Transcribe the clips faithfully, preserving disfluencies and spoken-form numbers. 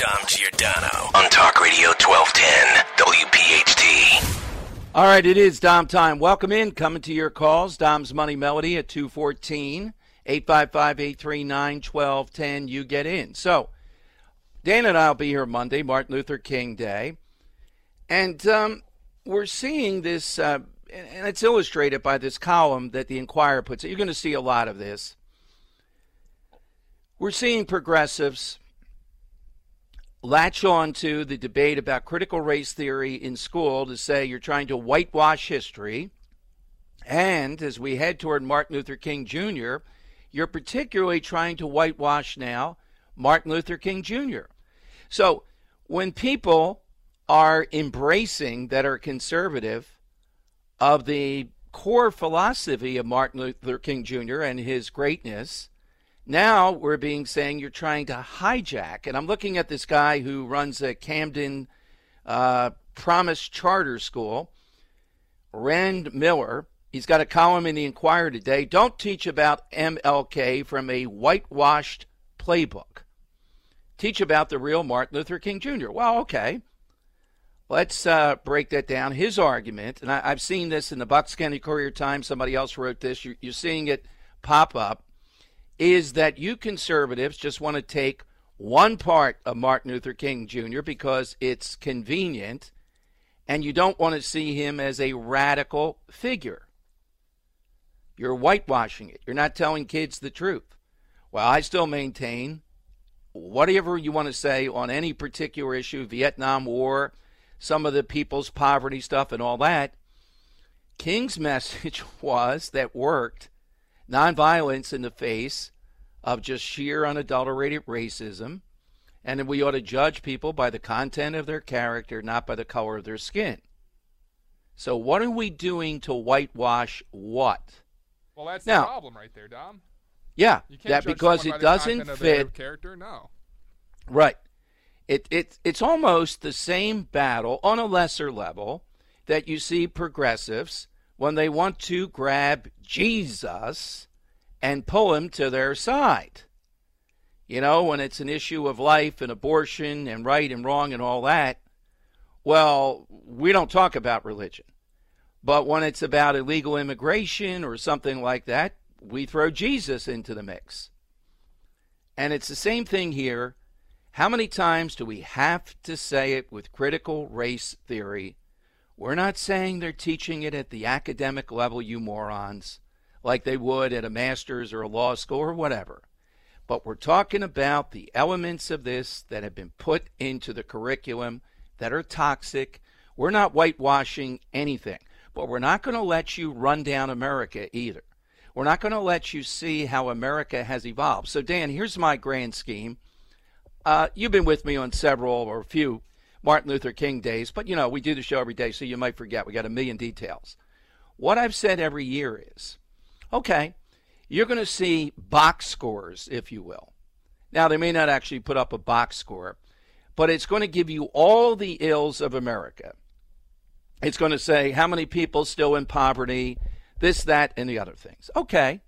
Dom Giordano on Talk Radio twelve ten W P H T. All right, it is Dom time. Welcome in. Coming to your calls. Dom's Money Melody at two fourteen, eight five five, eight three nine, one two one zero. You get in. So, Dan and I will be here Monday, Martin Luther King Day. And um, we're seeing this, uh, and it's illustrated by this column that the Inquirer puts. You're going to see a lot of this. We're seeing progressives latch on to the debate about critical race theory in school to say you're trying to whitewash history. And as we head toward Martin Luther King Junior, you're particularly trying to whitewash now Martin Luther King Junior So when people are embracing that are conservative of the core philosophy of Martin Luther King Junior and his greatness, now we're being saying you're trying to hijack. And I'm looking at this guy who runs a Camden uh, Promise Charter School, Rand Miller. He's got a column in the Inquirer today. Don't teach about M L K from a whitewashed playbook. Teach about the real Martin Luther King Junior Well, okay. Let's uh, break that down. His argument, and I, I've seen this in the Bucks County Courier-Times. Somebody else wrote this. You're, you're seeing it pop up. Is that you conservatives just want to take one part of Martin Luther King Junior because it's convenient, and you don't want to see him as a radical figure. You're whitewashing it. You're not telling kids the truth. Well, I still maintain whatever you want to say on any particular issue, Vietnam War, some of the people's poverty stuff and all that, King's message was that worked. Nonviolence in the face of just sheer unadulterated racism, and that we ought to judge people by the content of their character, not by the color of their skin. So what are we doing to whitewash what? Well, that's now, the problem right there, Dom. Yeah, you can't that judge because it it doesn't fit their character. No, right. It it it's almost the same battle on a lesser level that you see progressives when they want to grab Jesus and pull him to their side. You know, when it's an issue of life and abortion and right and wrong and all that, well, we don't talk about religion. But when it's about illegal immigration or something like that, we throw Jesus into the mix. And it's the same thing here. How many times do we have to say it with critical race theory? We're not saying they're teaching it at the academic level, you morons, like they would at a master's or a law school or whatever. But we're talking about the elements of this that have been put into the curriculum that are toxic. We're not whitewashing anything, but we're not going to let you run down America either. We're not going to let you see how America has evolved. So, Dan, here's my grand scheme. Uh, you've been with me on several or a few Martin Luther King days, but, you know, we do the show every day, so you might forget. We got a million details. What I've said every year is, okay, you're going to see box scores, if you will. Now, they may not actually put up a box score, but it's going to give you all the ills of America. It's going to say how many people still in poverty, this, that, and the other things. Okay.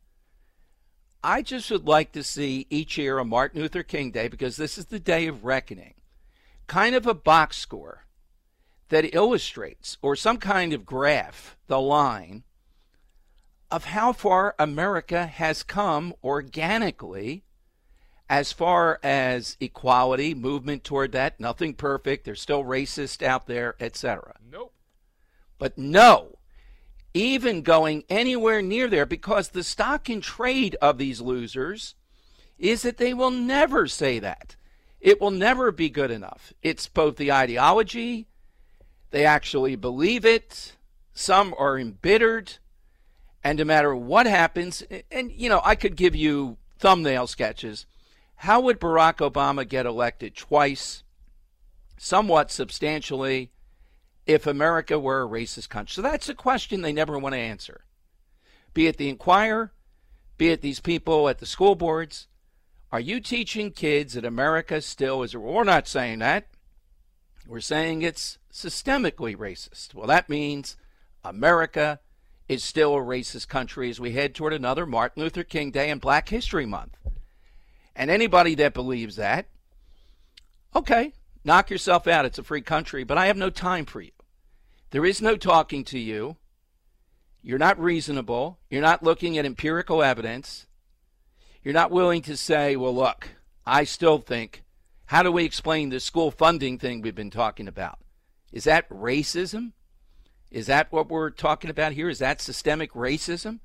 I just would like to see each year on Martin Luther King Day, because this is the day of reckoning, kind of a box score that illustrates, or some kind of graph, the line of how far America has come organically as far as equality, movement toward that. Nothing perfect. There's still racists out there, et cetera. Nope. But no, even going anywhere near there, because the stock in trade of these losers is that they will never say that. It will never be good enough. It's both the ideology, they actually believe it, some are embittered, and no matter what happens, and, you know, I could give you thumbnail sketches. How would Barack Obama get elected twice, somewhat substantially, if America were a racist country? So that's a question they never want to answer. Be it the Inquirer, be it these people at the school boards. Are you teaching kids that America still is, we're not saying that. We're saying it's systemically racist. Well, that means America is still a racist country as we head toward another Martin Luther King Day and Black History Month. And anybody that believes that, Okay, knock yourself out. It's a free country, but I have no time for you. There is no talking to you. You're not reasonable. You're not looking at empirical evidence. You're not willing to say, well, look, I still think, how do we explain the school funding thing we've been talking about? Is that racism? Is that what we're talking about here? Is that systemic racism?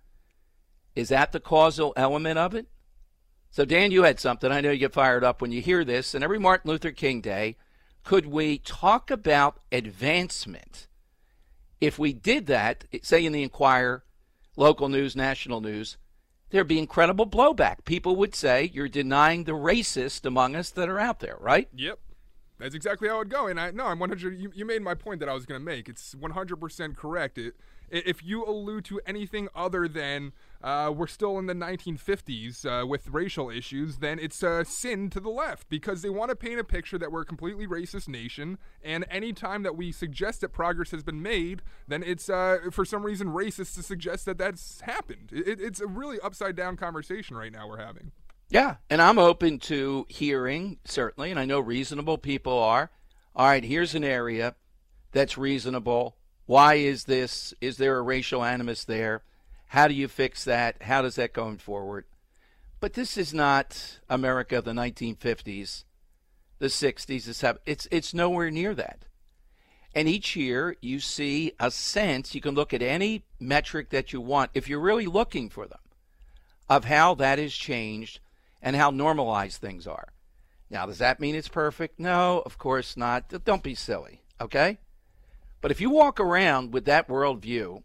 Is that the causal element of it? So, Dan, you had something. I know you get fired up when you hear this. And every Martin Luther King Day, could we talk about advancement? If we did that, say in the Inquirer, local news, national news, there'd be incredible blowback. People would say you're denying the racist among us that are out there, right? Yep. That's exactly how it would go. And I no, I'm one hundred. You, you made my point that I was going to make. It's one hundred percent correct. It, if you allude to anything other than uh, we're still in the nineteen fifties uh, with racial issues, then it's a sin to the left because they want to paint a picture that we're a completely racist nation. And any time that we suggest that progress has been made, then it's uh, for some reason racist to suggest that that's happened. It, it's a really upside down conversation right now we're having. Yeah, and I'm open to hearing, certainly, and I know reasonable people are. All right, here's an area that's reasonable. Why is this? Is there a racial animus there? How do you fix that? How does that going forward? But this is not America of the nineteen fifties, the sixties, the seventies. It's, it's nowhere near that. And each year you see a sense, you can look at any metric that you want, if you're really looking for them, of how that has changed and how normalized things are. Now, does that mean it's perfect? No, of course not. Don't be silly, okay? But if you walk around with that worldview,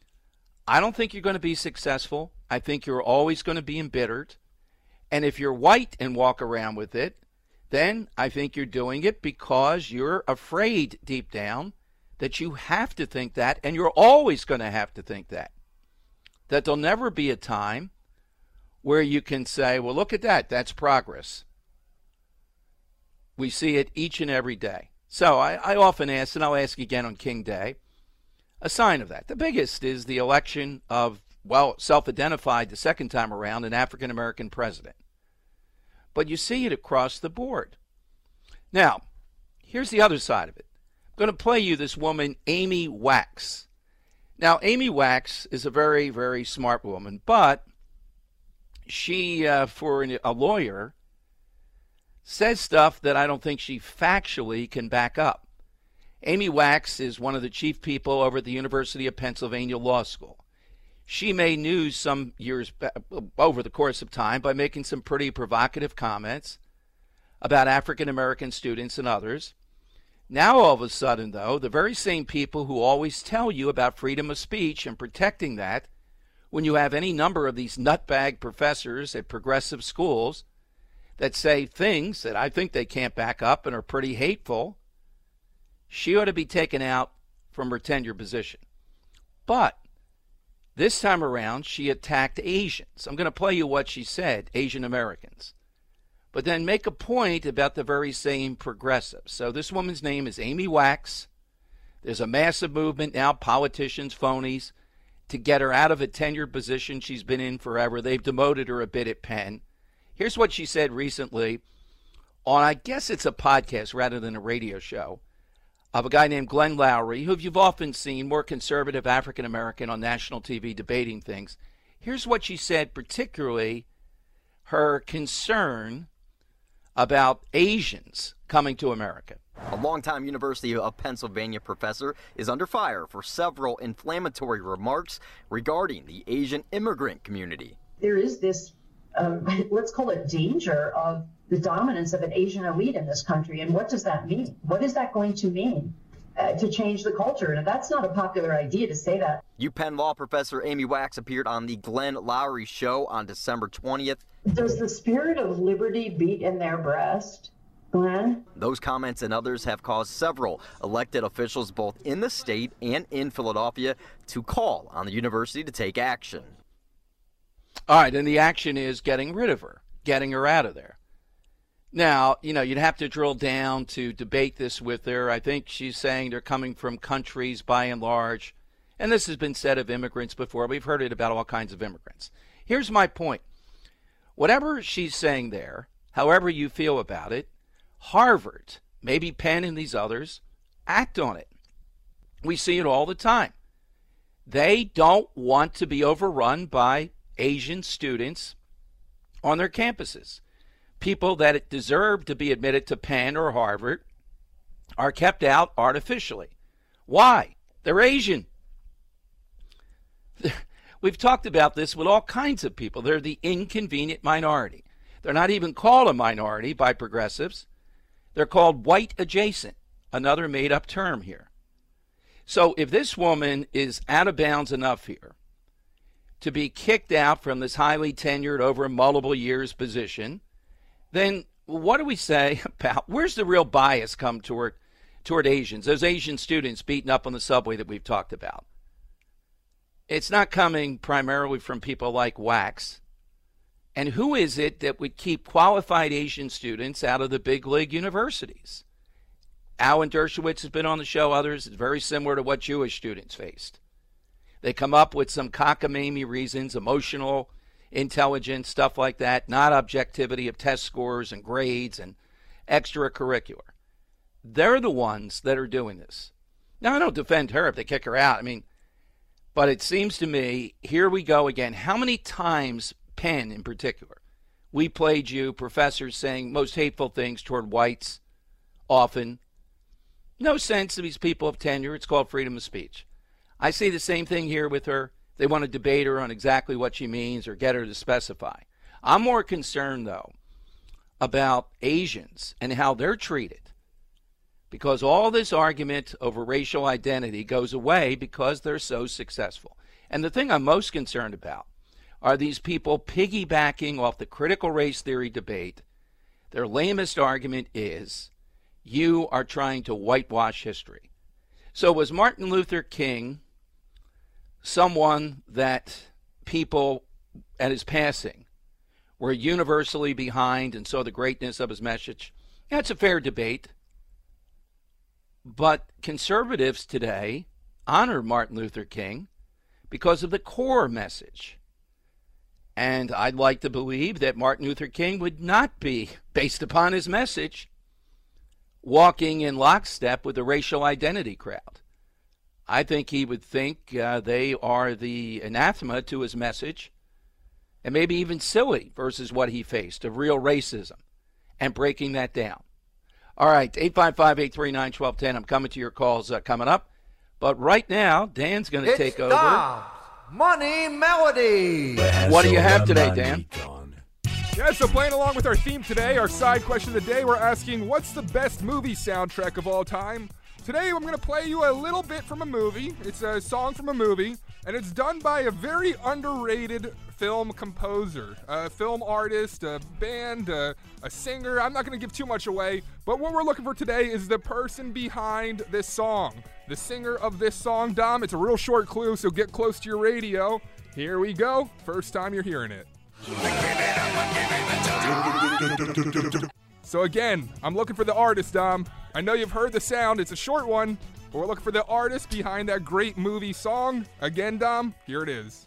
I don't think you're going to be successful. I think you're always going to be embittered. And if you're white and walk around with it, then I think you're doing it because you're afraid deep down that you have to think that, and you're always going to have to think that. That there'll never be a time where you can say, well, look at that, that's progress. We see it each and every day. So I, I often ask, and I'll ask again on King Day, a sign of that. The biggest is the election of, well, self-identified the second time around, an African-American president. But you see it across the board. Now, here's the other side of it. I'm going to play you this woman, Amy Wax. Now, Amy Wax is a very, very smart woman, but she, uh, for a lawyer, says stuff that I don't think she factually can back up. Amy Wax is one of the chief people over at the University of Pennsylvania Law School. She made news some years back, over the course of time by making some pretty provocative comments about African American students and others. Now, all of a sudden, though, the very same people who always tell you about freedom of speech and protecting that, when you have any number of these nutbag professors at progressive schools that say things that I think they can't back up and are pretty hateful, she ought to be taken out from her tenure position. But this time around, she attacked Asians. I'm going to play you what she said, Asian Americans, but then make a point about the very same progressives. So this woman's name is Amy Wax. There's a massive movement now, politicians, phonies, to get her out of a tenured position she's been in forever. They've demoted her a bit at Penn. Here's what she said recently on, I guess it's a podcast rather than a radio show, of a guy named Glenn Loury, who you've often seen, more conservative African-American on national T V debating things. Here's what she said, particularly her concern about Asians coming to America. A longtime University of Pennsylvania professor is under fire for several inflammatory remarks regarding the Asian immigrant community. There is this, um, let's call it danger of the dominance of an Asian elite in this country. And what does that mean? What is that going to mean uh, to change the culture? And that's not a popular idea to say that. UPenn law professor Amy Wax appeared on the Glenn Loury Show on December twentieth. Does the spirit of liberty beat in their breast, Glenn? Those comments and others have caused several elected officials both in the state and in Philadelphia to call on the university to take action. All right, and the action is getting rid of her, getting her out of there. Now, you know, you'd have to drill down to debate this with her. I think she's saying they're coming from countries, by and large, and this has been said of immigrants before. We've heard it about all kinds of immigrants. Here's my point. Whatever she's saying there, however you feel about it, Harvard, maybe Penn and these others, act on it. We see it all the time. They don't want to be overrun by Asian students on their campuses. People that deserve to be admitted to Penn or Harvard are kept out artificially. Why? They're Asian. We've talked about this with all kinds of people. They're the inconvenient minority. They're not even called a minority by progressives. They're called white adjacent, another made-up term here. So if this woman is out of bounds enough here to be kicked out from this highly tenured over multiple years position, then what do we say about where's the real bias come toward toward Asians, those Asian students beaten up on the subway that we've talked about? It's not coming primarily from people like Wax. And who is it that would keep qualified Asian students out of the big league universities? Alan Dershowitz has been on the show, others. It's very similar to what Jewish students faced. They come up with some cockamamie reasons, emotional intelligence, stuff like that, not objectivity of test scores and grades and extracurricular. They're the ones that are doing this. Now, I don't defend her if they kick her out. I mean, but it seems to me, here we go again. How many times, Penn in particular, we played you professors saying most hateful things toward whites often? No sense of these people of tenure. It's called freedom of speech. I see the same thing here with her. They want to debate her on exactly what she means or get her to specify. I'm more concerned, though, about Asians and how they're treated, because all this argument over racial identity goes away because they're so successful. And the thing I'm most concerned about are these people piggybacking off the critical race theory debate. Their lamest argument is you are trying to whitewash history. So was Martin Luther King someone that people at his passing were universally behind and saw the greatness of his message? That's a fair debate. But conservatives today honor Martin Luther King because of the core message. And I'd like to believe that Martin Luther King would not be, based upon his message, walking in lockstep with the racial identity crowd. I think he would think uh, they are the anathema to his message, and maybe even silly versus what he faced of real racism and breaking that down. All right, eight five five, eight three nine, one two one zero. I'm coming to your calls uh, coming up. But right now, Dan's going to take over. The Money Melody. What do you have today, Dan? Yeah, so playing along with our theme today, our side question of the day, we're asking, what's the best movie soundtrack of all time? Today, I'm going to play you a little bit from a movie. It's a song from a movie, and it's done by a very underrated film composer, a film artist, a band, a, a singer. I'm not going to give too much away, but what we're looking for today is the person behind this song, the singer of this song. Dom, it's a real short clue, so get close to your radio. Here we go. First time you're hearing it. So again, I'm looking for the artist, Dom. I know you've heard the sound. It's a short one, but we're looking for the artist behind that great movie song. Again, Dom, here it is.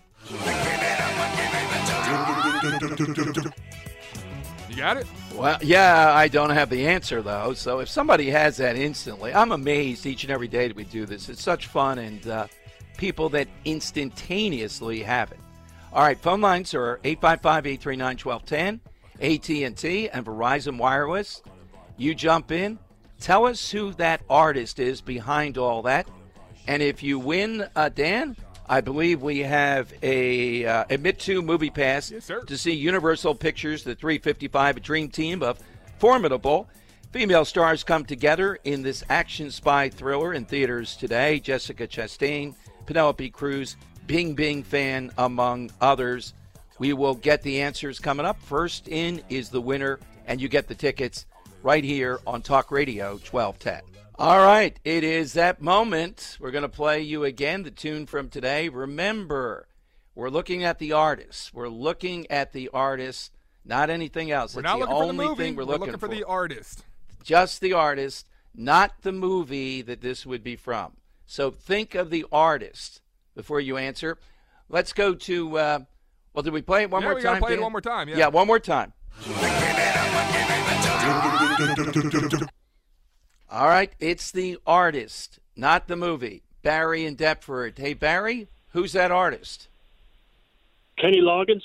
You got it? Well, yeah, I don't have the answer, though. So if somebody has that instantly, I'm amazed each and every day that we do this. It's such fun, and uh, people that instantaneously have it. All right, phone lines are eight five five, eight three nine, one two one zero, A T and T and Verizon Wireless. You jump in. Tell us who that artist is behind all that. And if you win, uh, Dan, I believe we have a uh, Admit to Movie Pass yes, sir. to see Universal Pictures, the three fifty-five, a dream team of formidable female stars come together in this action spy thriller in theaters today. Jessica Chastain, Penelope Cruz, Bing Bing fan, among others. We will get the answers coming up. First in is the winner, and you get the tickets right here on Talk Radio twelve ten. All right, it is that moment. We're going to play you again the tune from today. Remember, we're looking at the artist. We're looking at the artist, not anything else. We're That's not the looking for the only movie. thing we're, we're looking, looking for. for. the artist. Just the artist, not the movie that this would be from. So think of the artist before you answer. Let's go to, uh, well, did we play it one yeah, more we time? gotta play Dan? it one more time. Yeah, yeah one more time. All right, it's the artist, not the movie. Barry in Deptford. Hey, Barry, who's that artist? Kenny Loggins.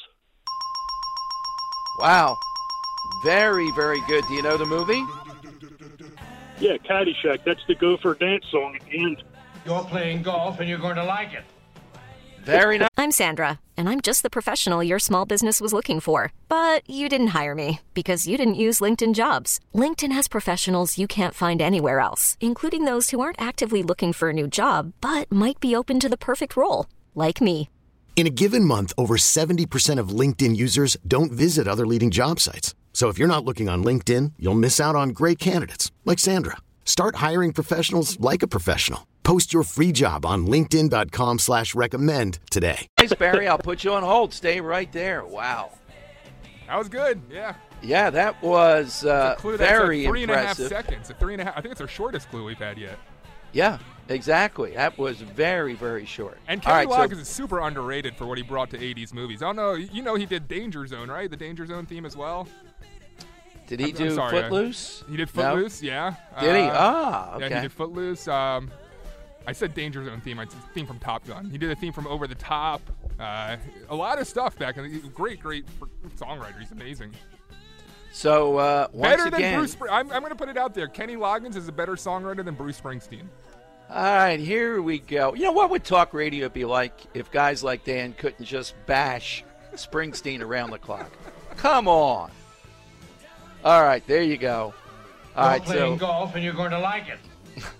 Wow. Very, very good. Do you know the movie? Yeah, Caddyshack. That's the Gopher dance song at the end. You're playing golf and you're going to like it. Very nice. I'm Sandra, and I'm just the professional your small business was looking for. But you didn't hire me because you didn't use LinkedIn Jobs. LinkedIn has professionals you can't find anywhere else, including those who aren't actively looking for a new job, but might be open to the perfect role, like me. In a given month, over seventy percent of LinkedIn users don't visit other leading job sites. So if you're not looking on LinkedIn, you'll miss out on great candidates like Sandra. Start hiring professionals like a professional. Post your free job on linkedin.com slash recommend today. Thanks, Barry. I'll put you on hold. Stay right there. Wow. That was good. Yeah. Yeah, that was uh, It's a clue that's very like three and a half impressive. seconds. A three and a half. I think it's our shortest clue we've had yet. Yeah, exactly. That was very, very short. And All Kenny right, Loggins so, is super underrated for what he brought to eighties movies. I don't know. You know he did Danger Zone, right? The Danger Zone theme as well. did he I'm- do I'm sorry, Footloose? He did No? Footloose, yeah. Did he? Uh, Ah, okay. Yeah, he did Footloose. Um, I said Danger Zone theme. It's a theme from Top Gun. He did a theme from Over the Top. Uh, a lot of stuff back in the great, great songwriter. He's amazing. So uh, once Better again, than Bruce. Spr- I'm, I'm going to put it out there. Kenny Loggins is a better songwriter than Bruce Springsteen. all right, here we go. You know, what would talk radio be like if guys like Dan couldn't just bash Springsteen around the clock? Come on. All right, there you go. All You're right, playing so golf and you're going to like it.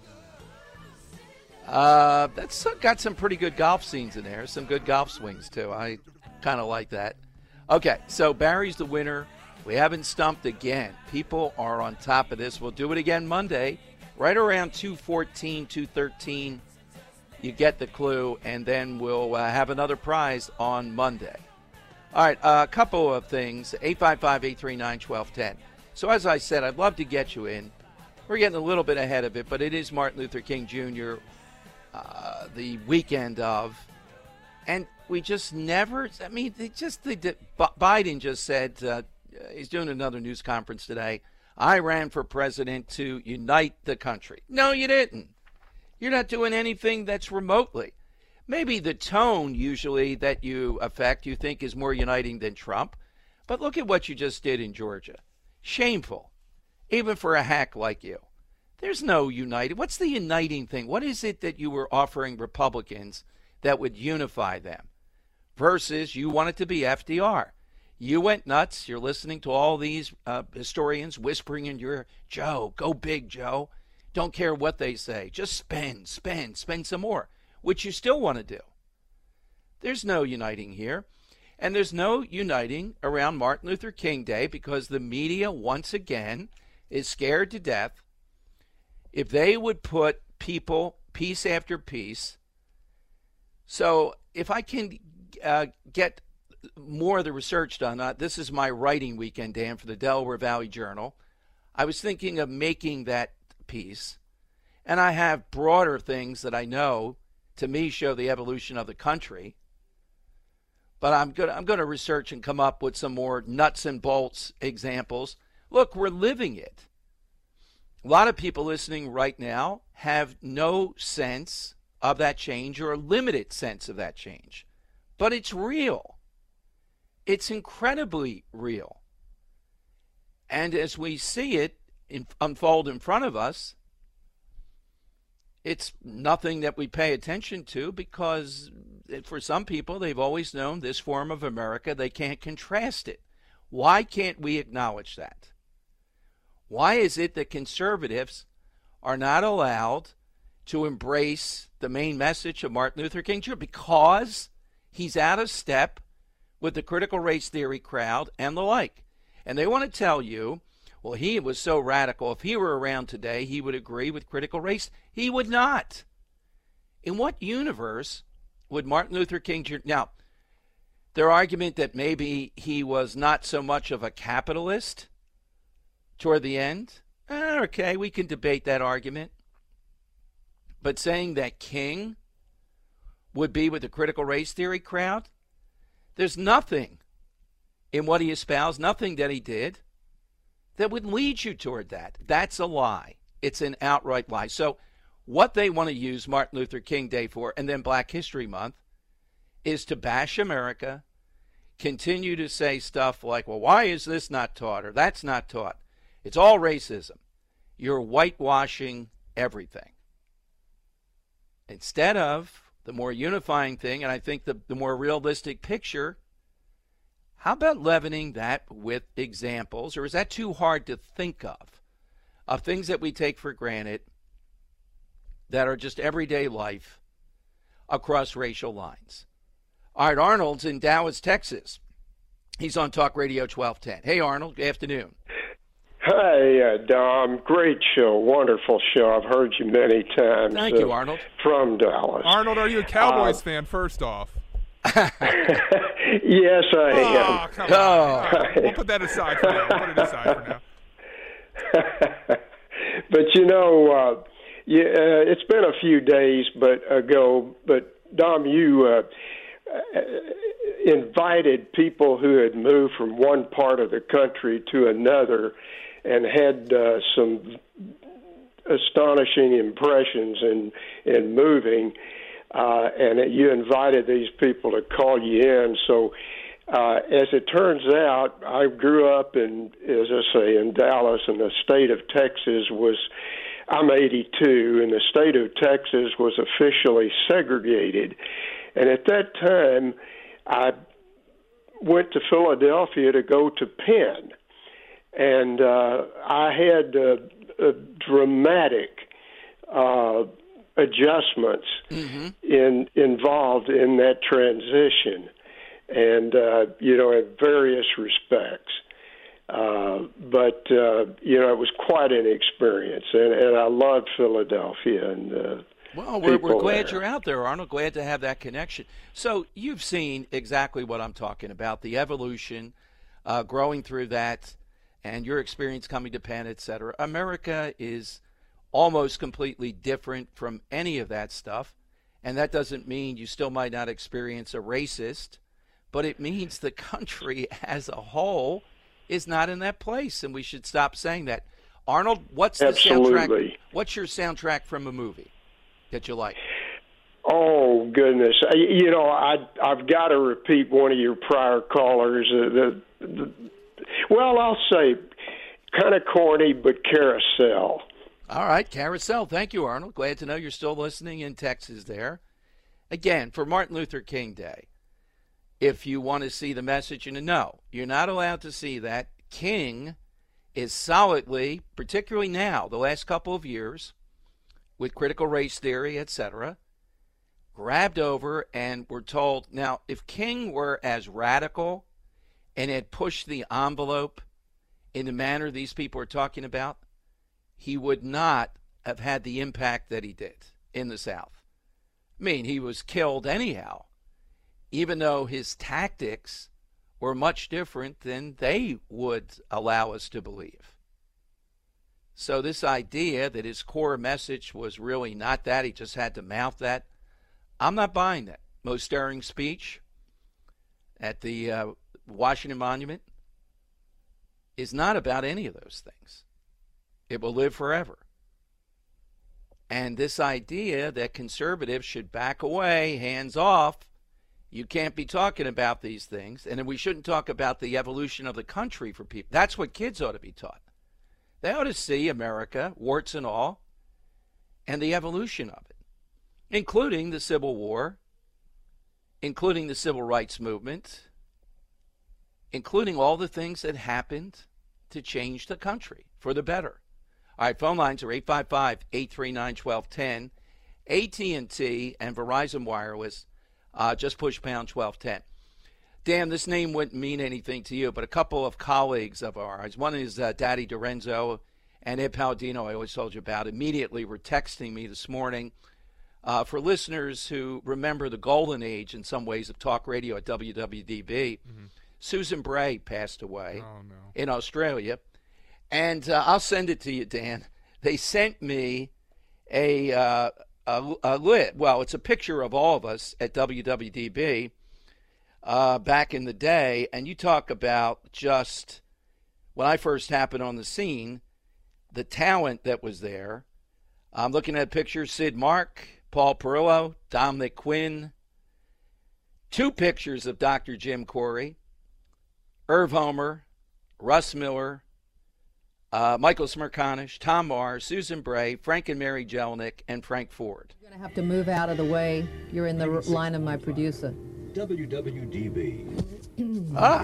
uh, that's got some pretty good golf scenes in there. Some good golf swings, too. I kind of like that. Okay, so Barry's the winner. We haven't stumped again. People are on top of this. We'll do it again Monday, right around two fourteen, two thirteen. You get the clue, and then we'll uh, have another prize on Monday. All right, uh, a couple of things. eight five five, eight three nine, one two one zero. So as I said, I'd love to get you in. We're getting a little bit ahead of it, but it is Martin Luther King Junior, uh, the weekend of. And we just never, I mean, they just, they did, Biden just said, uh, he's doing another news conference today, I ran for president to unite the country. No, you didn't. You're not doing anything that's remotely. Maybe the tone usually that you affect you think is more uniting than Trump. But look at what you just did in Georgia. Shameful. Even for a hack like you. There's no united. What's the uniting thing? What is it that you were offering Republicans that would unify them? Versus you want it to be F D R. You went nuts. You're listening to all these uh, historians whispering in your, Joe, go big, Joe. Don't care what they say. Just spend, spend, spend some more, which you still want to do. There's no uniting here. And there's no uniting around Martin Luther King Day because the media, once again, is scared to death. If they would put people piece after piece. So if I can uh, get more of the research done, uh, this is my writing weekend, Dan, for the Delaware Valley Journal. I was thinking of making that piece. And I have broader things that I know, to me, show the evolution of the country. But I'm going I'm going to research and come up with some more nuts and bolts examples. Look, we're living it. A lot of people listening right now have no sense of that change or a limited sense of that change. But it's real. It's incredibly real. And as we see it in, unfold in front of us, it's nothing that we pay attention to because for some people, they've always known this form of America. They can't contrast it. Why can't we acknowledge that? Why is it that conservatives are not allowed to embrace the main message of Martin Luther King Junior? Because he's out of step with the critical race theory crowd and the like. And they want to tell you, well, he was so radical. If he were around today, he would agree with critical race. He would not. In what universe would Martin Luther King Junior Now, their argument that maybe he was not so much of a capitalist toward the end, eh, okay, we can debate that argument. But saying that King would be with the critical race theory crowd, there's nothing in what he espoused, nothing that he did, that would lead you toward that. That's a lie. It's an outright lie. So what they want to use Martin Luther King Day for, and then Black History Month, is to bash America, continue to say stuff like, well, why is this not taught or that's not taught? It's all racism. You're whitewashing everything. Instead of the more unifying thing, and I think the, the more realistic picture, how about leavening that with examples, or is that too hard to think of, of things that we take for granted that are just everyday life across racial lines? All right, Arnold's in Dallas, Texas. He's on Talk Radio twelve ten. Hey, Arnold, good afternoon. Hi, uh, Dom. Great show. Wonderful show. I've heard you many times. Thank uh, you, Arnold. From Dallas. Arnold, are you a Cowboys uh, fan, first off? Yes, I oh, am. Come on. Oh. Right, we'll put that aside for now. We'll put it aside for now. But, you know, uh, yeah, uh, it's been a few days but ago, but, Dom, you uh, invited people who had moved from one part of the country to another and had uh, some astonishing impressions in, in moving, uh, and you invited these people to call you in. So uh, as it turns out, I grew up in, as I say, in Dallas, and the state of Texas was, I'm eighty-two, and the state of Texas was officially segregated. And at that time, I went to Philadelphia to go to Penn. And uh, I had uh, uh, dramatic uh, adjustments mm-hmm. in involved in that transition, and uh, you know, in various respects. Uh, but uh, you know, it was quite an experience, and, and I loved Philadelphia. And uh, well, we're, we're glad there. you're out there, Arnold. Glad to have that connection. So you've seen exactly what I'm talking about: the evolution, uh, growing through that. And your experience coming to Penn, et cetera. America is almost completely different from any of that stuff. And that doesn't mean you still might not experience a racist, but it means the country as a whole is not in that place. And we should stop saying that. Arnold, what's the Absolutely. soundtrack? What's your soundtrack from a movie that you like? Oh, goodness. I, you know, I, I've got to repeat one of your prior callers. Uh, the, the Well, I'll say kind of corny, but Carousel. All right, Carousel. Thank you, Arnold. Glad to know you're still listening in Texas there. Again, for Martin Luther King Day, if you want to see the message, and no, you're not allowed to see that. King is solidly, particularly now, the last couple of years, with critical race theory, et cetera, grabbed over, and we're told, now, if King were as radical and had pushed the envelope in the manner these people are talking about, he would not have had the impact that he did in the South. I mean, he was killed anyhow, even though his tactics were much different than they would allow us to believe. So this idea that his core message was really not that, he just had to mouth that, I'm not buying that. Most stirring speech at the uh, Washington Monument is not about any of those things. It will live forever. And this idea that conservatives should back away, hands off, you can't be talking about these things, and then we shouldn't talk about the evolution of the country for people. That's what kids ought to be taught. They ought to see America, warts and all, and the evolution of it, including the Civil War, including the Civil Rights Movement, including all the things that happened to change the country for the better. All right, phone lines are eight five five, eight three nine, one two one zero. A T and T and Verizon Wireless, uh, just push pound twelve ten. Dan, this name wouldn't mean anything to you, but a couple of colleagues of ours, one is uh, Daddy Dorenzo and Ed Palladino, I always told you about, immediately were texting me this morning. Uh, for listeners who remember the golden age in some ways of talk radio at W W D B, mm-hmm. Susan Bray passed away oh, no. in Australia. And uh, I'll send it to you, Dan. They sent me a, uh, a, a lit. Well, it's a picture of all of us at W W D B uh, back in the day. And you talk about just when I first happened on the scene, the talent that was there. I'm looking at pictures, Sid Mark, Paul Perillo, Dominic Quinn, two pictures of Doctor Jim Corey, Irv Homer, Russ Miller, uh, Michael Smerconish, Tom Marr, Susan Bray, Frank and Mary Jelinek, and Frank Ford. You're going to have to move out of the way. You're in the r- line of my producer. W W D B. Ah.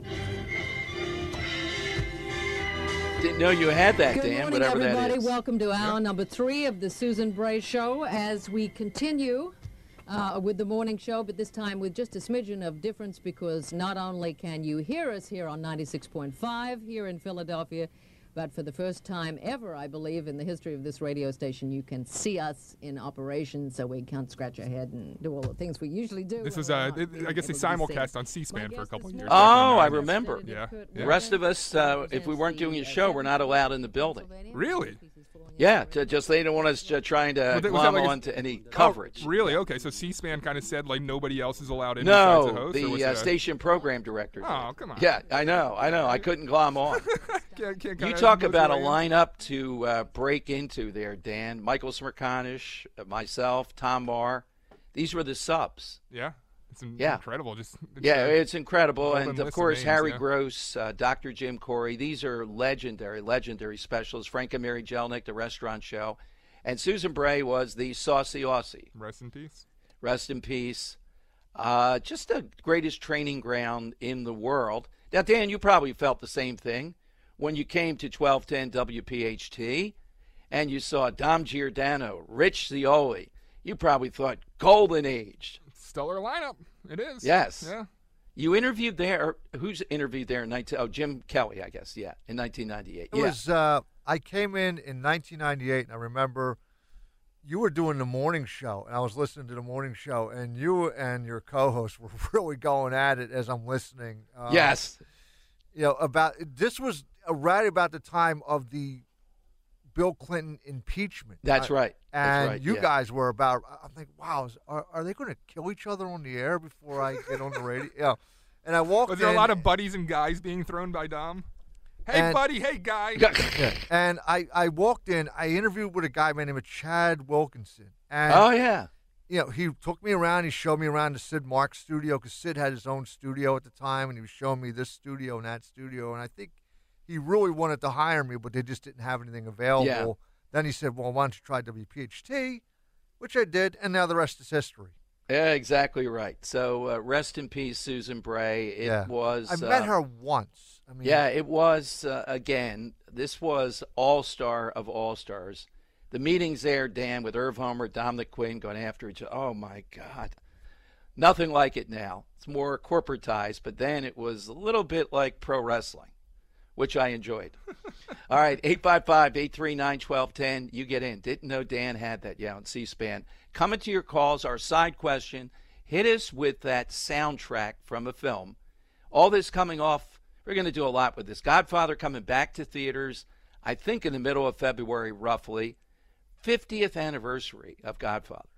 Didn't know you had that, Good Dan, morning, whatever everybody. that is. Welcome to hour number three of the Susan Bray Show as we continue uh, with the morning show, but this time with just a smidgen of difference because not only can you hear us here on ninety-six point five here in Philadelphia, but for the first time ever, I believe, in the history of this radio station, you can see us in operation, so we can't scratch our head and do all the things we usually do. This was, uh, it, I guess, they simulcast on C-SPAN for a couple of years. Oh, I remember. Yeah. The rest of us, uh, if we weren't doing a show, we're not allowed in the building. Really? Yeah, to just they don't want us to, trying to Was that- was that glom like a- on to any coverage. Oh, really? Okay, so C-SPAN kind of said like nobody else is allowed in No, besides the host? or was the uh, it a- station program director. did. Oh, come on. Yeah, I know, I know. I couldn't glom on. Can't- can't You kinda talk nose about a your way in? lineup to uh, break into there, Dan. Michael Smerconish, uh, myself, Tom Marr. These were the subs. Yeah, it's in- Yeah. incredible. Just it's Yeah, a it's incredible. golden And, list of course, names, Harry yeah. Gross, uh, Doctor Jim Corey. These are legendary, legendary specials. Frank and Mary Jelinek, the restaurant show. And Susan Bray was the Saucy Aussie. Rest in peace. Rest in peace. Uh, just the greatest training ground in the world. Now, Dan, you probably felt the same thing when you came to twelve ten W P H T and you saw Dom Giordano, Rich Zioli. You probably thought golden age. Stellar lineup. It is. Yes. Yeah. You interviewed there. Who's interviewed there in nineteen? Oh, Jim Kelly, I guess. Yeah, in nineteen ninety-eight. It yeah. was. Uh, I came in in nineteen ninety-eight, and I remember you were doing the morning show, and I was listening to the morning show, and you and your co-host were really going at it as I'm listening. Uh, yes. You know, about this was right about the time of the Bill Clinton impeachment. That's I- right. That's And right, you yeah. guys were about. I'm like, wow, is- are, are they going to kill each other on the air before I get on the radio? Yeah. And I walked Was there in, a lot of buddies and guys being thrown by Dom? Hey, And- buddy. Hey, guy. Yeah. And I, I walked in. I interviewed with a guy by the name of Chad Wilkinson. And, Oh, yeah. You know, he took me around. He showed me around the Sid Mark studio because Sid had his own studio at the time, and he was showing me this studio and that studio. And I think he really wanted to hire me, but they just didn't have anything available. Yeah. Then he said, well, why don't you try W P H T, which I did, and now the rest is history. Yeah, exactly right. So uh, rest in peace, Susan Bray. It yeah. was. I met uh, her once. I mean, Yeah, it was, uh, again, this was all-star of all-stars. The meetings there, Dan, with Irv Homer, Dominic Quinn going after each other. Oh, my God. Nothing like it now. It's more corporatized, but then it was a little bit like pro wrestling, which I enjoyed. All right, eight five five, eight three nine, one two one zero. You get in. Didn't know Dan had that, yeah, on C-SPAN. Coming to your calls, our side question. Hit us with that soundtrack from a film. All this coming off, we're going to do a lot with this. Godfather coming back to theaters, I think in the middle of February, roughly. fiftieth anniversary of Godfather.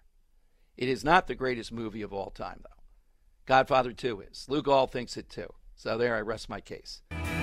It is not the greatest movie of all time, though. Godfather two is. Lou Gall thinks it too. So there, I rest my case.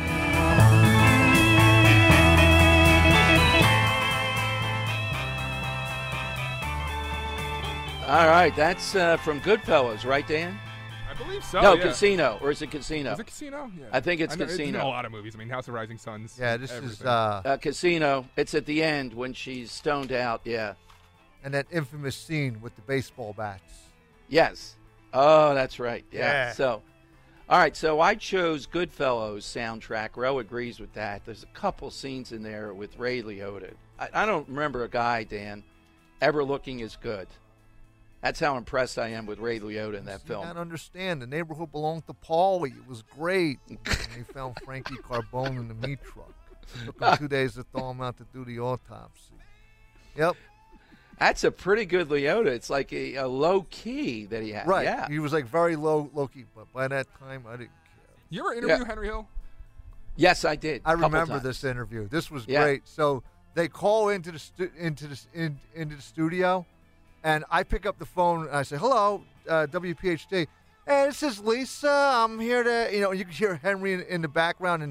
All right, that's uh, from Goodfellas, right, Dan? I believe so. No, yeah. Casino, or is it Casino? Is it Casino? Yeah. I think it's I know, Casino. It's in a lot of movies. I mean, House of Rising Suns. Yeah, this everything. is. Uh, Uh, Casino. It's at the end when she's stoned out. Yeah. and that infamous scene with the baseball bats. Yes. Oh, that's right. Yeah. Yeah. So, all right. So I chose Goodfellas soundtrack. Ro agrees with that. There's a couple scenes in there with Ray Liotta. I, I don't remember a guy, Dan, ever looking as good. That's how impressed I am with Ray Liotta in that You film. gotta understand, the neighborhood belonged to Paulie. It was great. And they found Frankie Carbone in the meat truck. It took them two days to thaw him out to do the autopsy. Yep. That's a pretty good Liotta. It's like a, a low key that he had. Right. Yeah. He was like very low, low key, but by that time, I didn't care. You ever interview Yeah. Henry Hill? Yes, I did. I Couple remember times. this interview. This was Yeah. great. So they call into the stu- into the in, into the studio, and I pick up the phone and I say, "Hello, uh, W P H D. Hey, this is Lisa. I'm here to, you know." You can hear Henry in, in the background, and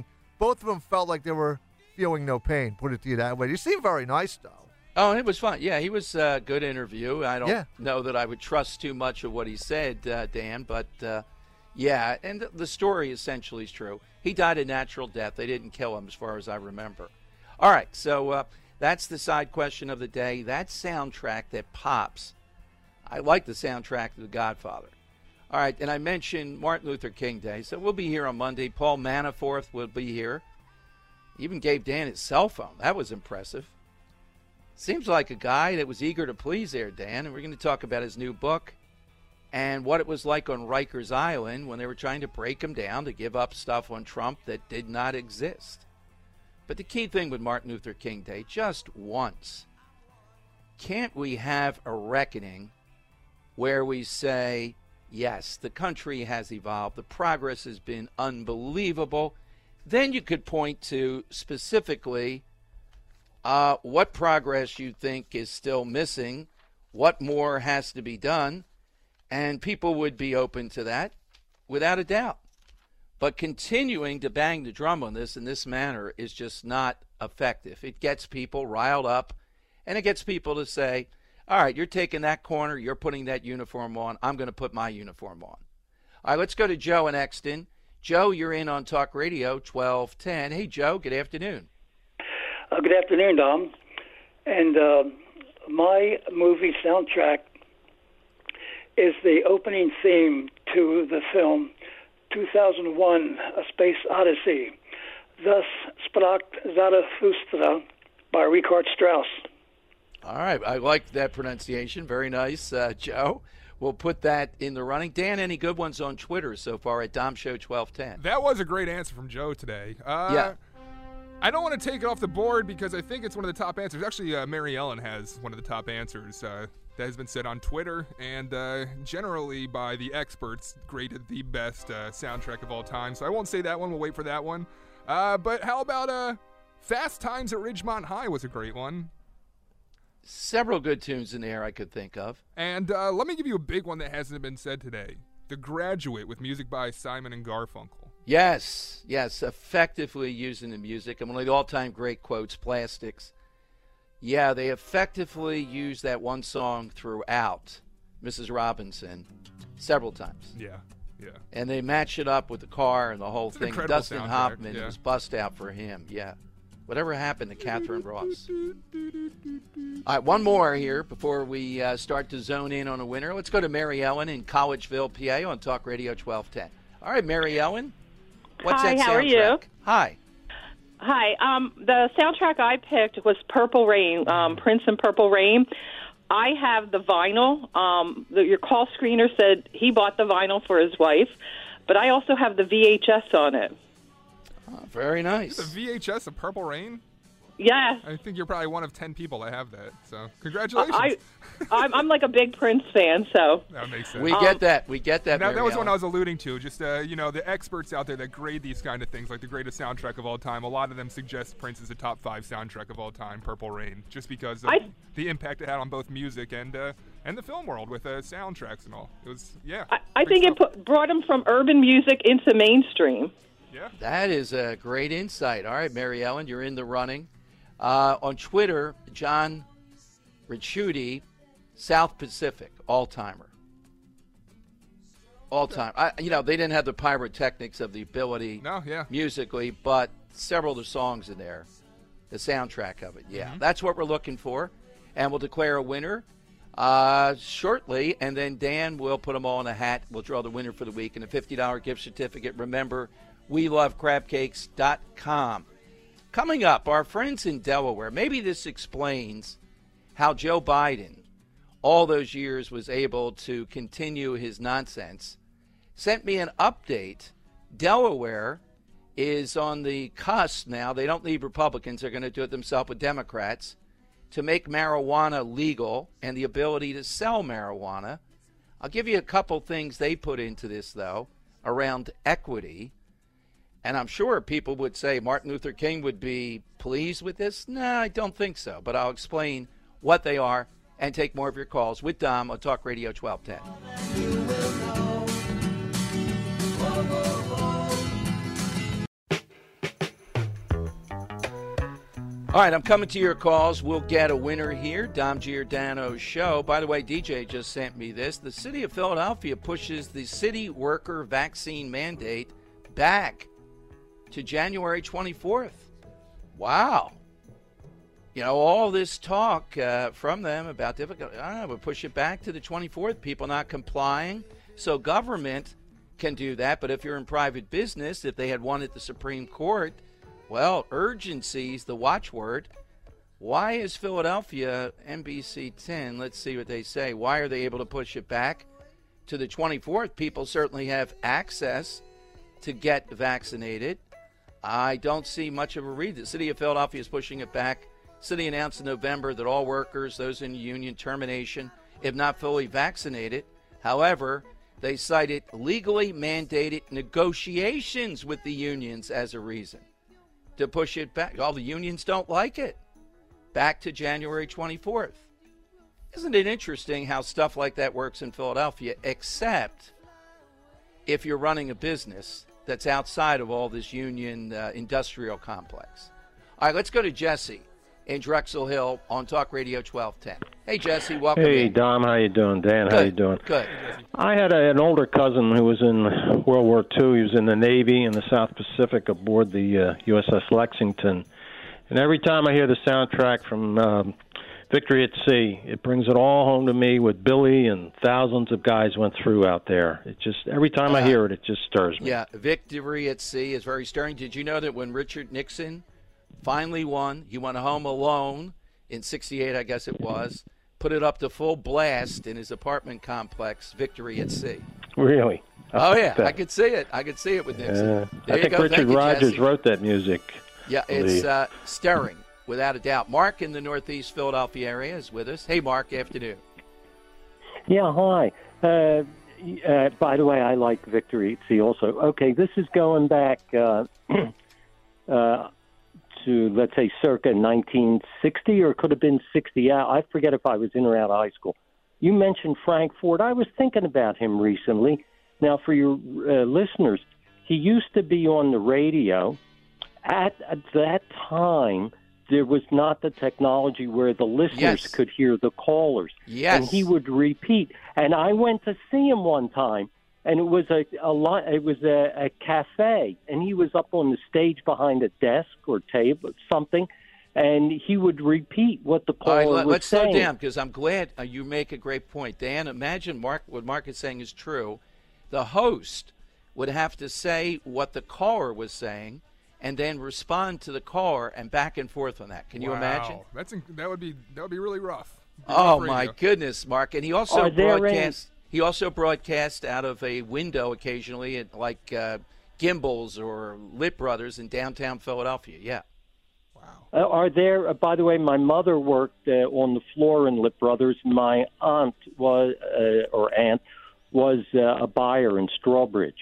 both of them felt like they were feeling no pain. Put it to you that way. You seem very nice, though. Oh, and it was fun. Yeah, he was a good interview. I don't Yeah. know that I would trust too much of what he said, uh, Dan, but uh, yeah, and th- the story essentially is true. He died a natural death. They didn't kill him, as far as I remember. All right, so uh, that's the side question of the day. That soundtrack that pops. I like the soundtrack to The Godfather. All right, and I mentioned Martin Luther King Day, so we'll be here on Monday. Paul Manafort will be here. Even gave Dan his cell phone. That was impressive. Seems like a guy that was eager to please there, Dan, and we're going to talk about his new book and what it was like on Rikers Island when they were trying to break him down to give up stuff on Trump that did not exist. But the key thing with Martin Luther King Day, just once, can't we have a reckoning where we say, yes, the country has evolved, the progress has been unbelievable. Then you could point to specifically uh, what progress you think is still missing, what more has to be done, and people would be open to that without a doubt. But continuing to bang the drum on this in this manner is just not effective. It gets people riled up, and it gets people to say, all right, you're taking that corner, you're putting that uniform on, I'm going to put my uniform on. All right, let's go to Joe in Exton. Joe, you're in on Talk Radio twelve ten. Hey, Joe, good afternoon. Uh, good afternoon, Dom. And uh, my movie soundtrack is the opening theme to the film two thousand one, A Space Odyssey, Thus Sprach Zarathustra by Richard Strauss. All right, I like that pronunciation. Very nice, uh, Joe. We'll put that in the running. Dan, any good ones on Twitter so far at Dom Show twelve ten? That was a great answer from Joe today. Uh, yeah. I don't want to take it off the board because I think it's one of the top answers. Actually, uh, Mary Ellen has one of the top answers uh, that has been said on Twitter and uh, generally by the experts graded the best uh, soundtrack of all time. So I won't say that one. We'll wait for that one. Uh, but how about uh, Fast Times at Ridgemont High was a great one. Several good tunes in there I could think of. And uh, let me give you a big one that hasn't been said today. The Graduate with music by Simon and Garfunkel. Yes, yes, effectively using the music. And one of the all-time great quotes, Plastics. Yeah, they effectively use that one song throughout Missus Robinson several times. Yeah, yeah. And they match it up with the car and the whole It's an thing. incredible Dustin soundtrack, Hoffman, yeah. it was bust out for him, yeah. Whatever happened to Catherine Ross? All right, one more here before we uh, start to zone in on a winner. Let's go to Mary Ellen in Collegeville, P A on Talk Radio twelve ten. All right, Mary Ellen, what's Hi, that soundtrack? how are you? Hi. Hi. Um, the soundtrack I picked was Purple Rain, um, Prince and Purple Rain. I have the vinyl. Um, the, your call screener said he bought the vinyl for his wife, but I also have the V H S on it. Oh, very nice. The V H S of Purple Rain? Yes. I think you're probably one of ten people that have that. So congratulations. I, I'm, I'm like a big Prince fan, so. That makes sense. We get that. We get that, Now, Mary that was Ellen. what I was alluding to. Just, uh, you know, the experts out there that grade these kind of things, like the greatest soundtrack of all time, a lot of them suggest Prince is a top five soundtrack of all time, Purple Rain, just because of I- the impact it had on both music and uh, and the film world with uh, soundtracks and all. It was, yeah. I, I think it put, brought him from urban music into mainstream. Yeah. That is a great insight. All right, Mary Ellen, you're in the running. Uh, on Twitter, John Ricciuti, South Pacific, all-timer. All-time. I, you know, they didn't have the pyrotechnics of the ability No, yeah. musically, but several of the songs in there, the soundtrack of it, yeah. Mhm. That's what we're looking for, and we'll declare a winner uh, shortly, and then Dan will put them all in a hat. We'll draw the winner for the week and a fifty dollars gift certificate. Remember, we love crab cakes dot com. Coming up, our friends in Delaware. Maybe this explains how Joe Biden, all those years, was able to continue his nonsense. Sent me an update. Delaware is on the cusp now. They don't need Republicans. They're going to do it themselves with Democrats to make marijuana legal and the ability to sell marijuana. I'll give you a couple things they put into this, though, around equity. And I'm sure people would say Martin Luther King would be pleased with this. No, I don't think so. But I'll explain what they are and take more of your calls with Dom on Talk Radio twelve ten. All right, I'm coming to your calls. We'll get a winner here. Dom Giordano's show. By the way, D J just sent me this. The city of Philadelphia pushes the city worker vaccine mandate back to January twenty-fourth. Wow. You know, all this talk uh, from them about difficult, I don't know, we'll push it back to the twenty-fourth. People not complying. So government can do that. But if you're in private business, if they had won at the Supreme Court, well, urgency's the watchword. Why is Philadelphia, N B C ten, let's see what they say. Why are they able to push it back to the twenty-fourth? People certainly have access to get vaccinated. I don't see much of a read. The city of Philadelphia is pushing it back. City announced in November that all workers, those in union termination, if not fully vaccinated. However, they cited legally mandated negotiations with the unions as a reason to push it back. All the unions don't like it. Back to January twenty-fourth. Isn't it interesting how stuff like that works in Philadelphia, except if you're running a business that's outside of all this union uh, industrial complex? All right, let's go to Jesse in Drexel Hill on Talk Radio twelve ten. Hey, Jesse, welcome Hey, in. Dom, how you doing? Dan, Good. how you doing? Good. I had a, an older cousin who was in World War Two. He was in the Navy in the South Pacific aboard the uh, U S S Lexington. And every time I hear the soundtrack from um, Victory at Sea, it brings it all home to me with Billy and thousands of guys went through out there. It just every time I Uh, hear it, it just stirs me. Yeah, Victory at Sea is very stirring. Did you know that when Richard Nixon finally won, he went home alone in sixty-eight, I guess it was, put it up to full blast in his apartment complex, Victory at Sea. Really? Oh, yeah, I could see it. I could see it with Nixon. Uh, There I you think go. Richard Thank you, Rogers Jesse. wrote that music. Yeah, I it's believe. uh, stirring, without a doubt. Mark in the Northeast Philadelphia area is with us. Hey, Mark, afternoon. Yeah, hi. Uh, uh, by the way, I like Victory at Sea also. Okay, this is going back uh, uh, to, let's say, circa nineteen sixty, or it could have been sixty. I forget if I was in or out of high school. You mentioned Frank Ford. I was thinking about him recently. Now, for your uh, listeners, he used to be on the radio. At, at that time, there was not the technology where the listeners Yes. could hear the callers. Yes. And he would repeat. And I went to see him one time, and it was a, a li- it was a, a cafe, and he was up on the stage behind a desk or table, something, and he would repeat what the All caller right, let, was let's saying. slow down because I'm glad uh, you make a great point. Dan, imagine Mark, what Mark is saying is true. The host would have to say what the caller was saying and then respond to the caller and back and forth on that. Can you Wow. imagine? That's inc- that would be that would be really rough. Be Oh rough my radio. goodness, Mark! And he also Are there broadcast. He also broadcast out of a window occasionally, at like uh, Gimbals or Lit Brothers in downtown Philadelphia. Yeah. Uh, are there? Uh, by the way, my mother worked uh, on the floor in Lip Brothers. My aunt was, uh, or aunt, was uh, a buyer in Strawbridge.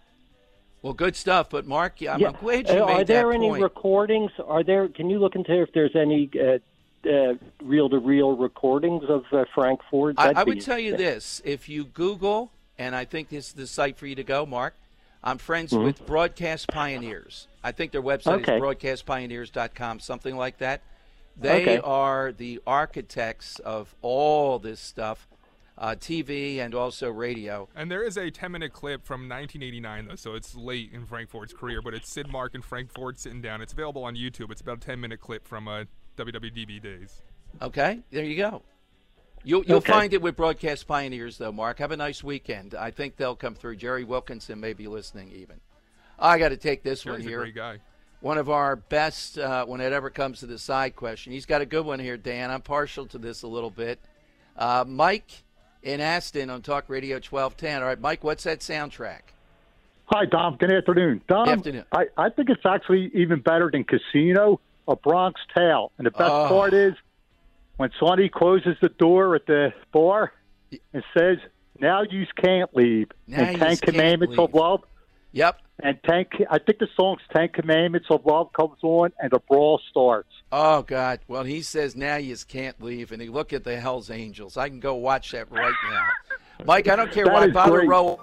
Well, good stuff. But Mark, yeah, I'm, Yeah. I'm glad you Uh, made are there that any point. recordings? Are there? Can you look into if there's any uh, uh, reel-to-reel recordings of uh, Frank Ford? I, That'd I be- would tell you this: if you Google, and I think this is the site for you to go, Mark. I'm friends Mhm. with Broadcast Pioneers. I think their website Okay. is broadcast pioneers dot com, something like that. They Okay. are the architects of all this stuff, uh, T V and also radio. And there is a ten-minute clip from nineteen eighty-nine, though, so it's late in Frank Ford's career, but it's Sid Mark and Frank Ford sitting down. It's available on YouTube. It's about a ten-minute clip from uh, W W D B days. Okay, there you go. You'll, you'll Okay. find it with Broadcast Pioneers, though, Mark. Have a nice weekend. I think they'll come through. Jerry Wilkinson may be listening even. I got to take this Jerry's one a here. great guy. One of our best uh, when it ever comes to the side question. He's got a good one here, Dan. I'm partial to this a little bit. Uh, Mike in Aston on Talk Radio twelve ten. All right, Mike, what's that soundtrack? Hi, Dom. Good afternoon. Dom, Afternoon. I, I think it's actually even better than Casino, A Bronx Tale. And the best Oh. part is when Sonny closes the door at the bar and says, now you can't leave. Now and yous Ten can't Commandments of leave. Love. Yep. And ten, I think the song's Ten Commandments of Love comes on and the brawl starts. Oh, God. Well, he says now you just can't leave, and he look at the Hells Angels. I can go watch that right now. Mike, I don't care That why is bother great. roll.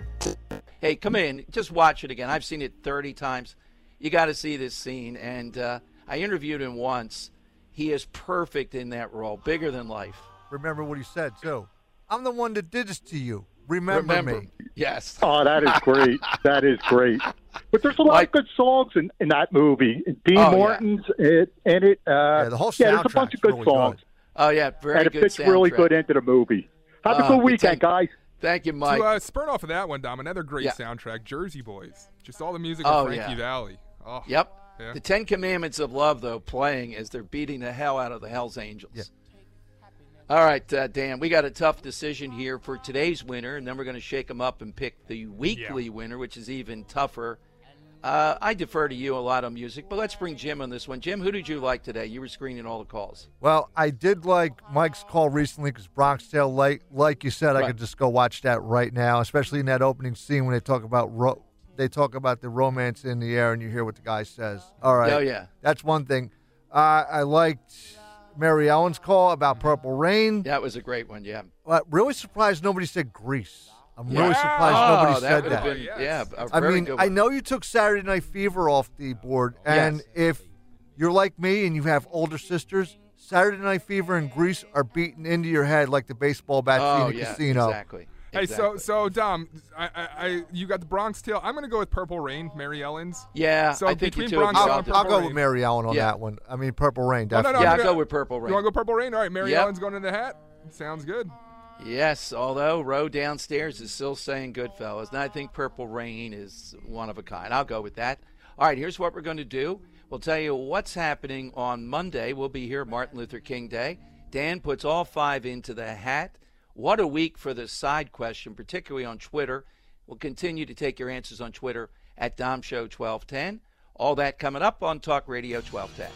Hey, come in. Just watch it again. I've seen it thirty times. You got to see this scene. And uh, I interviewed him once. He is perfect in that role, bigger than life. Remember what he said, too. I'm the one that did this to you. Remember, Remember. me. Yes. Oh, that is great. That is great. But there's a lot of good songs in, in that movie. Dean Oh, yeah. Martin's it, in it. Uh, Yeah, the whole yeah, there's a bunch of good really songs. good. Oh, yeah, very and it good fits really soundtrack. good into the movie. Have a Uh, good the weekend, ten- guys. Thank you, Mike. To uh, spurn off of that one, Dom, another great Yeah. soundtrack, Jersey Boys. Just all the music Oh, of Frankie yeah. Valli. Oh, Yep. yeah. The Ten Commandments of Love, though, playing as they're beating the hell out of the Hells Angels. Yeah. All right, uh, Dan, we got a tough decision here for today's winner, and then we're going to shake them up and pick the weekly Yeah. winner, which is even tougher. Uh, I defer to you a lot on music, but let's bring Jim on this one. Jim, who did you like today? You were screening all the calls. Well, I did like Mike's call recently because Bronx Tale, like, like you said, I Right. could just go watch that right now, especially in that opening scene when they talk about ro- they talk about the romance in the air and you hear what the guy says. All right. Oh, yeah. That's one thing. Uh, I liked Mary Ellen's call about Purple Rain. That was a great one, yeah. But really surprised nobody said Grease. I'm Yeah. really surprised Oh, nobody that said would have that. been- yeah, a I very mean, good I one. know you took Saturday Night Fever off the board, and Yes. if you're like me and you have older sisters, Saturday Night Fever and Grease are beaten into your head like the baseball bat Oh, in the yeah, casino. exactly. Hey, exactly. so so Dom, I, I, I you got the Bronx Tale. I'm gonna go with Purple Rain, Mary Ellen's. Yeah, So I think between you two Bronx will Tale be and on I'll Purple go Rain. with Mary Ellen on Yeah. that one. I mean, Purple Rain, Oh, no, definitely. no, yeah, I'm I'll gonna- go with Purple Rain. You want to go Purple Rain? All right, Mary Yep. Ellen's going in the hat. Sounds good. Yes, although Roe downstairs is still saying Goodfellas, and I think Purple Rain is one of a kind. I'll go with that. All right, here's what we're going to do. We'll tell you what's happening on Monday. We'll be here Martin Luther King Day. Dan puts all five into the hat. What a week for the side question, particularly on Twitter. We'll continue to take your answers on Twitter at Dom Show twelve ten. All that coming up on Talk Radio twelve ten.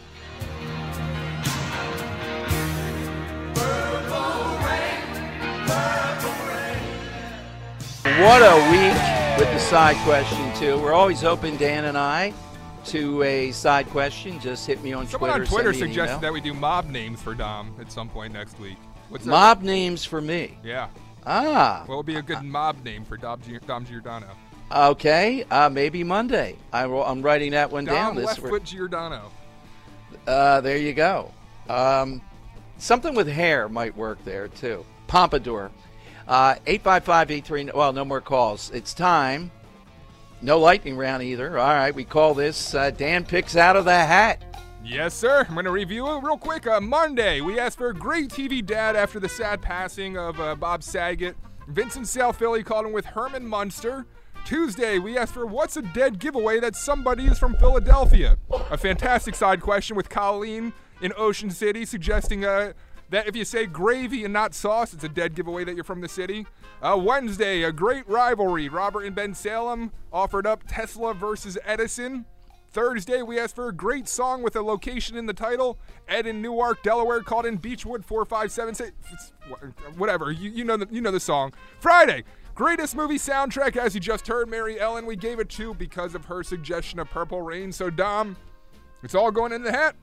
What a week with the side question, too. We're always open, Dan and I, to a side question. Just hit me on Someone Twitter. on Twitter send me an suggested email. that we do mob names for Dom at some point next week. What's that? Mob names for me. Yeah. Ah. What would be a good mob name for Dom, Gi- Dom Giordano? Okay. Uh, maybe Monday. I will, I'm writing that one Dom down. This Left Foot Giordano. Uh, there you go. Um, something with hair might work there, too. Pompadour. Uh, eight five five, eight three, well, no more calls. It's time. No lightning round either. All right, we call this uh, Dan Picks Out of the Hat. Yes, sir. I'm going to review it real quick. Uh, Monday, we asked for a great T V dad after the sad passing of uh, Bob Saget. Vincent South Philly called him with Herman Munster. Tuesday, we asked for what's a dead giveaway that somebody is from Philadelphia. A fantastic side question with Colleen in Ocean City suggesting uh, that if you say gravy and not sauce, it's a dead giveaway that you're from the city. Uh, Wednesday, a great rivalry. Robert and Ben Salem offered up Tesla versus Edison. Thursday, we asked for a great song with a location in the title. Ed in Newark, Delaware, called in Beechwood four five seven six. Whatever, you, you know the, you know the song. Friday, greatest movie soundtrack, as you just heard, Mary Ellen. We gave it two because of her suggestion of Purple Rain. So, Dom, it's all going in the hat.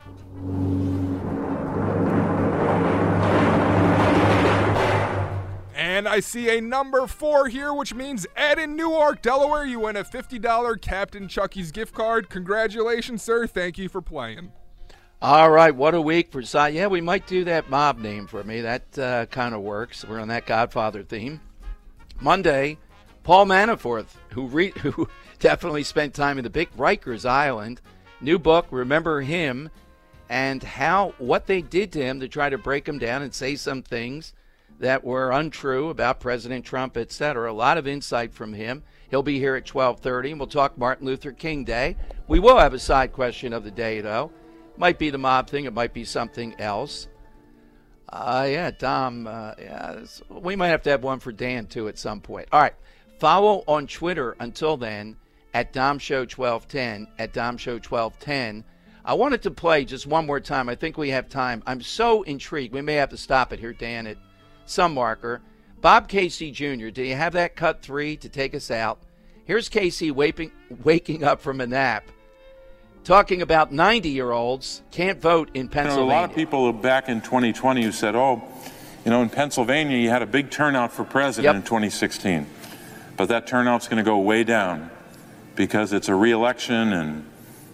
And I see a number four here, which means Ed in Newark, Delaware, you win a fifty dollars Captain Chucky's gift card. Congratulations, sir. Thank you for playing. All right, what a week for side. Yeah, we might do that mob name for me. That uh, kind of works. We're on that Godfather theme. Monday, Paul Manafort, who re- who definitely spent time in the big Rikers Island. New book, Remember Him, and how what they did to him to try to break him down and say some things that were untrue about President Trump, et cetera. A lot of insight from him. He'll be here at twelve thirty, and we'll talk Martin Luther King Day. We will have a side question of the day, though. Might be the mob thing. It might be something else. Uh, yeah, Dom, uh, yeah, this- we might have to have one for Dan, too, at some point. All right, follow on Twitter until then at Dom Show twelve ten, at Dom Show twelve ten. I wanted to play just one more time. I think we have time. I'm so intrigued. We may have to stop it here, Dan, at some marker. Bob Casey Junior, do you have that cut three to take us out? Here's Casey waking, waking up from a nap, talking about ninety-year-olds can't vote in You know, Pennsylvania. a lot of people back in twenty twenty who said, oh, you know, in Pennsylvania you had a big turnout for president Yep. in twenty sixteen. But that turnout's going to go way down because it's a re-election and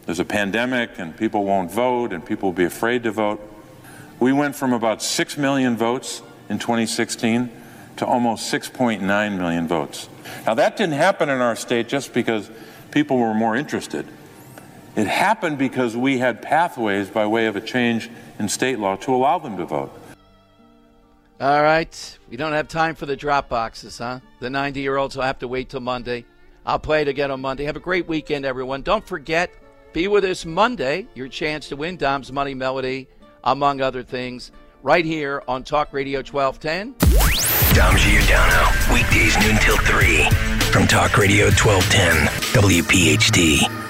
there's a pandemic and people won't vote and people will be afraid to vote. We went from about six million votes in twenty sixteen to almost six point nine million votes. Now, that didn't happen in our state just because people were more interested. It happened because we had pathways by way of a change in state law to allow them to vote. All right. We don't have time for the drop boxes, huh? The ninety-year-olds will have to wait till Monday. I'll play it again on Monday. Have a great weekend, everyone. Don't forget, be with us Monday, your chance to win Dom's Money Melody, among other things, right here on Talk Radio twelve ten. Dom Giordano, weekdays noon till three from Talk Radio twelve ten W P H T.